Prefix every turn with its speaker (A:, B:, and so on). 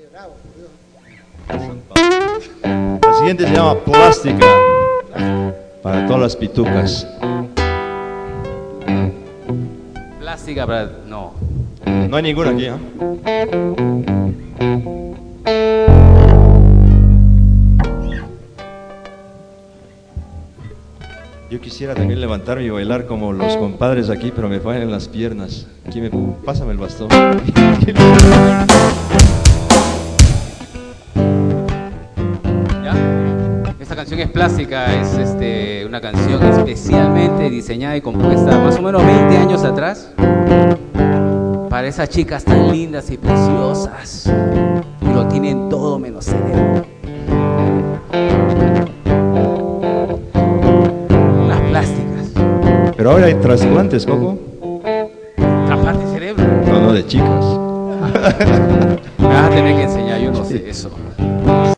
A: La siguiente se llama Plástica, para todas las pitucas.
B: Plástica para... no.
A: No hay ninguna aquí, ¿eh? Yo quisiera también levantarme y bailar como los compadres aquí, pero me fallan las piernas. Aquí pásame el bastón.
B: ¿Ya? Esta canción es Plástica, es una canción especialmente diseñada y compuesta más o menos 20 años atrás para esas chicas tan lindas y preciosas que lo tienen todo menos cerebro. Las plásticas.
A: Pero ahora hay trasplantes, Coco.
B: Trasplante de cerebro.
A: No, no, de chicas.
B: Me vas a tener que enseñar, yo no sé eso.